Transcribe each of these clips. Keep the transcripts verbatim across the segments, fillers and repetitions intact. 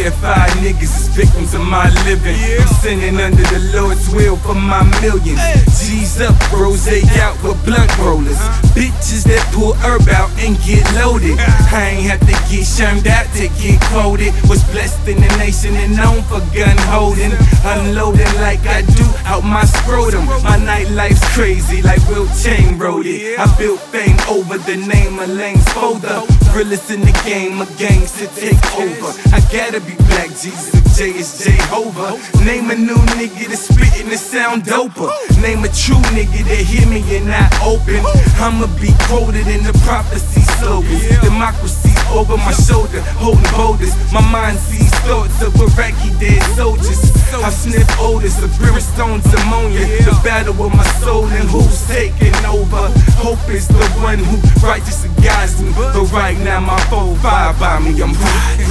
Certified niggas is victims of my living. I'm sinning under the Lord's will for my millions. G's up, rose out with blunt rollers. Bitches that pull herb out and get loaded. I ain't have to get shermed out to get quoted. Was blessed in the nation and known for gun holding. Unloading like I do out my scrotum. My nightlife's crazy like Will Chain wrote it. I built fame over the name of Lane's folder. Realest in the game, a gangs to take over. I gotta be Black Jesus if J is Jehovah. Name a new nigga that's spittin' and sound doper. Name a true nigga that hear me and not open. I'ma be quoted in the prophecy slogans. Democracy's over my shoulder, holding boulders. My mind sees thoughts of Iraqi dead soldiers. I sniff odors of brimstone's ammonia. The battle with my soul and who's taking over. Hope is the one who righteous guides me. But right now my four five by me, I'm riding.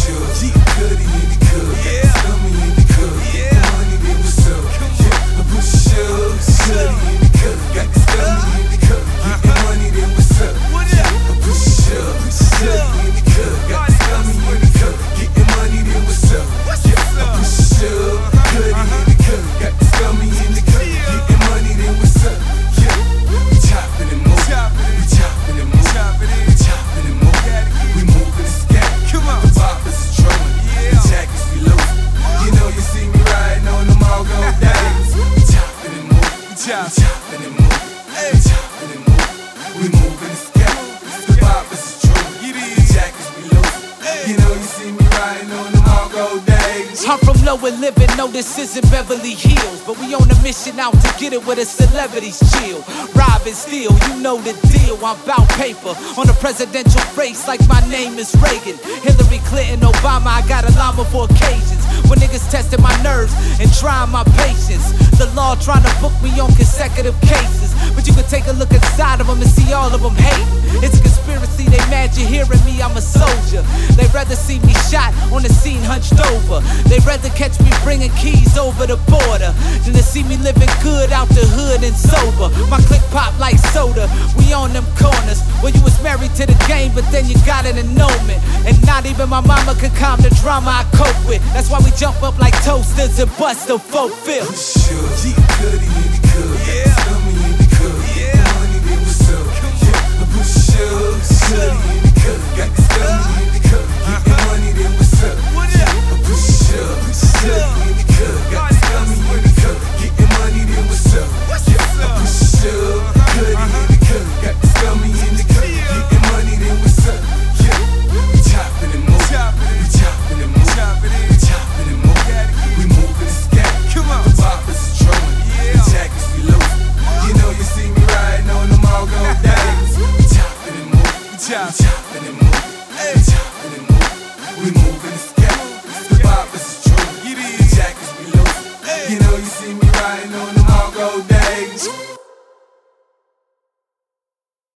G Cudi in the club, tell me in the club. The money then what's up? Yeah, I push up. Cudi in the club, got this dummy in the club. Getting money then what's up? Yeah, I push up. Cudi in the club, got this dummy in the club. Getting money then what's up? Yeah, I push up. Cudi in the club, got this dummy in the club. Getting money then what's up? Yeah, we chopping and moving, we chopping and moving, we chopping and moving, we moving and scatting. The poppers is trolling, the jackets we loading. You know you see me riding on them all gold days. We chopping and moving, we chopping and moving, we chopping and moving, we moving and scatting. The poppers is trolling, the jackets we loading. You know you see me riding on them all gold days. I'm from lower living, no this isn't Beverly Hills, but we on a mission out to get it where the celebrities chill. Rob and steal, you know the deal, I'm bout paper. On a presidential race like my name is Reagan. Hillary Clinton, Obama, I got a llama for occasions. When niggas testing my nerves and trying my patience. The law trying to book me on consecutive cases, but you can take a look inside of them and see all of them hating. It's a conspiracy, they mad you hearing me, I'm a soldier. They rather see me shot on the scene hunched over. They rather catch me bringing keys over the border than to see me living good out the hood and sober. My click pop like soda, we on them corners where you was married to the game, but then you got an annulment. And not even my mama could calm the drama I cope with. That's why we jump up like toasters and bust a folk feel. G Cudi in the club, tell me in the club. The money then what's up? Yeah, I push up. Cudi in the club, got this dummy in the club. Getting money then what's up? Yeah, I push up. Cudi in the club, got this dummy in the club. Getting money then what's up? Yeah, I push up. Cudi in the club, got this dummy in the club. Getting money then what's up? Yeah, we chopping and moving, we chopping and moving, we chopping and moving, we moving and scatting. The poppers is trolling, the jackets we loading. You know you see me riding on them all gold days. We chopping and moving, we chopping and moving, we chopping and moving, we moving and scatting. The poppers is trolling, the jackets we loading. You know you see me riding on them all gold days.